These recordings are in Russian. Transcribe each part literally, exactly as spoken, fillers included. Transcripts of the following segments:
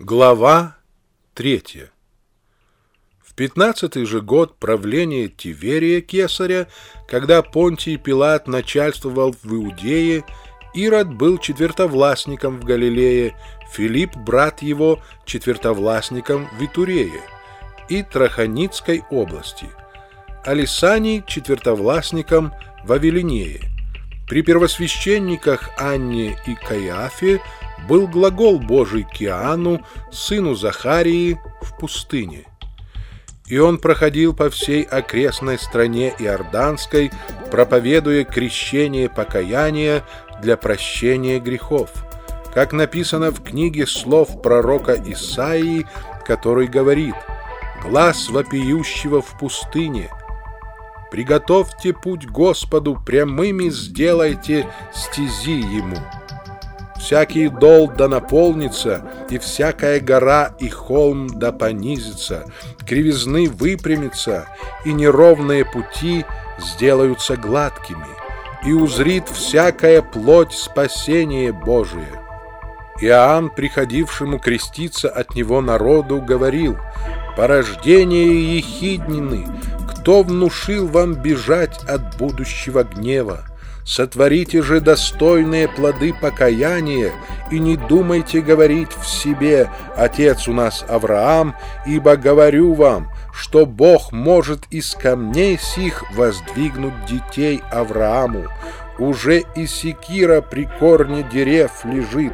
Глава третья. В пятнадцатый же год правления Тиверия Кесаря, когда Понтий Пилат начальствовал в Иудее, Ирод был четвертовластником в Галилее, Филипп, брат его, четвертовластником в Итурее и Траханицкой области, а Лисаний четвертовластником в Авелинее. При первосвященниках Анне и Каиафе был глагол Божий к Иоанну, сыну Захарии, в пустыне. И он проходил по всей окрестной стране Иорданской, проповедуя крещение покаяния для прощения грехов, как написано в книге слов пророка Исаии, который говорит: «Глас вопиющего в пустыне, приготовьте путь Господу, прямыми сделайте стези Ему. Всякий дол да наполнится, и всякая гора и холм да понизится, кривизны выпрямятся, и неровные пути сделаются гладкими, и узрит всякая плоть спасение Божие». Иоанн, приходившему креститься от него народу, говорил: «Порождение ехиднины, кто внушил вам бежать от будущего гнева? Сотворите же достойные плоды покаяния, и не думайте говорить в себе: отец у нас Авраам, ибо говорю вам, что Бог может из камней сих воздвигнуть детей Аврааму. Уже и секира при корне дерев лежит.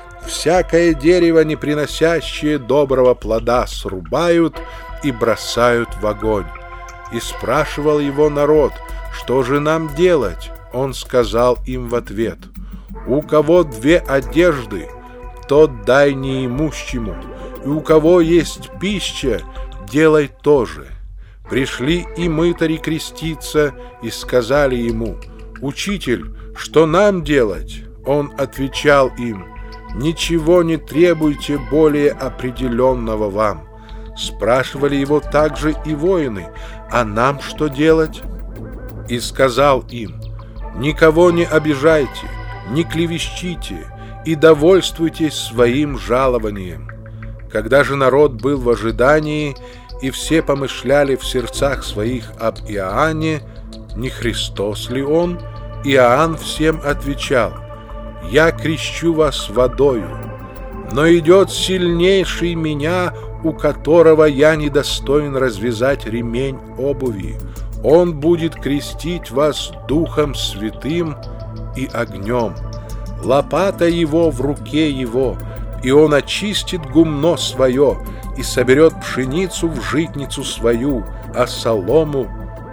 Всякое дерево, не приносящее доброго плода, срубают и бросают в огонь». И спрашивал его народ: «Что же нам делать?» Он сказал им в ответ: «У кого две одежды, тот дай неимущему, и у кого есть пища, делай то же». Пришли и мытари креститься, и сказали ему: «Учитель, что нам делать?» Он отвечал им: «Ничего не требуйте более определенного вам». Спрашивали его также и воины: «А нам что делать?» И сказал им: «Никого не обижайте, не клевещите и довольствуйтесь своим жалованием». Когда же народ был в ожидании, и все помышляли в сердцах своих об Иоанне, не Христос ли он, Иоанн всем отвечал: «Я крещу вас водою, но идет сильнейший меня, у которого я недостоин развязать ремень обуви. Он будет крестить вас Духом Святым и огнем. Лопата его в руке его, и он очистит гумно свое и соберет пшеницу в житницу свою, а солому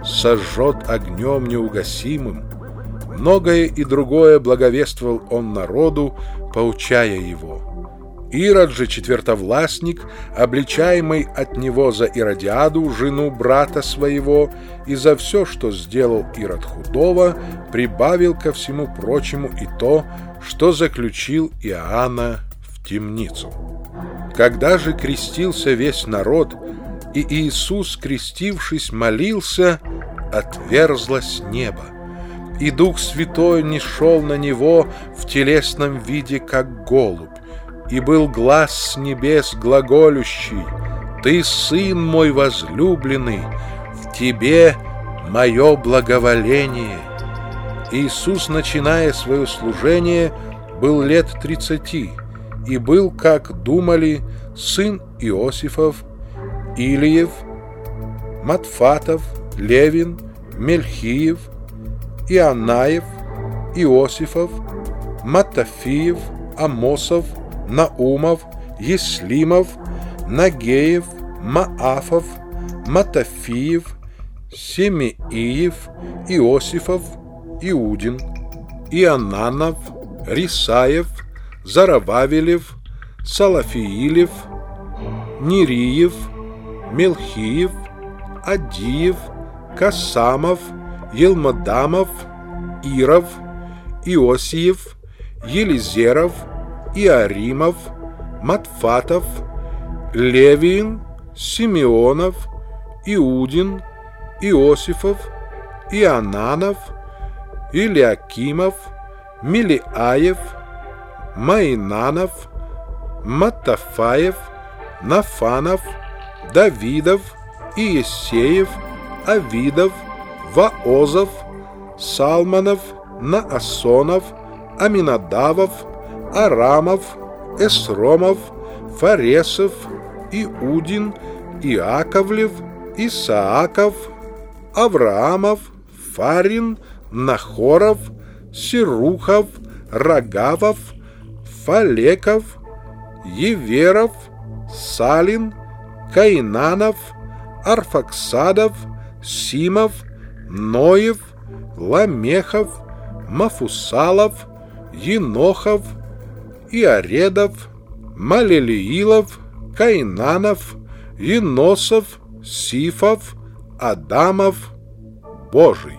сожжет огнем неугасимым». Многое и другое благовествовал он народу, поучая его. Ирод же четвертовластник, обличаемый от него за Иродиаду, жену брата своего, и за все, что сделал Ирод худого, прибавил ко всему прочему и то, что заключил Иоанна в темницу. Когда же крестился весь народ, и Иисус, крестившись, молился, отверзлось небо, и Дух Святой нишел на него в телесном виде, как голубь. И был глас с небес глаголющий: «Ты, Сын мой возлюбленный, в Тебе мое благоволение». Иисус, начиная свое служение, был лет тридцати, и был, как думали, сын Иосифов, Илиев, Матфатов, Левин, Мельхиев, Ионаев, Иосифов, Матафиев, Амосов, Наумов, Еслимов, Нагеев, Маафов, Матафиев, Семеиев, Иосифов, Иудин, Ионанов, Рисаев, Зарававелев, Салафиилев, Нериев, Мелхиев, Адиев, Касамов, Елмадамов, Иров, Иосиев, Елизеров, Иаримов, Матфатов, Левиин, Симеонов, Иудин, Иосифов, Ионанов, Илиакимов, Милиаев, Маинанов, Маттафаев, Нафанов, Давидов, Иессеев, Авидов, Ваозов, Салманов, Наасонов, Аминадавов, Арамов, Эсромов, Фаресов, Иудин, Иаковлев, Исааков, Авраамов, Фарин, Нахоров, Сирухов, Рагавов, Фалеков, Еверов, Салин, Каинанов, Арфаксадов, Симов, Ноев, Ламехов, Мафусалов, Енохов, Иаредов, Малелиилов, Каинанов, Еносов, Сифов, Адамов, Божий.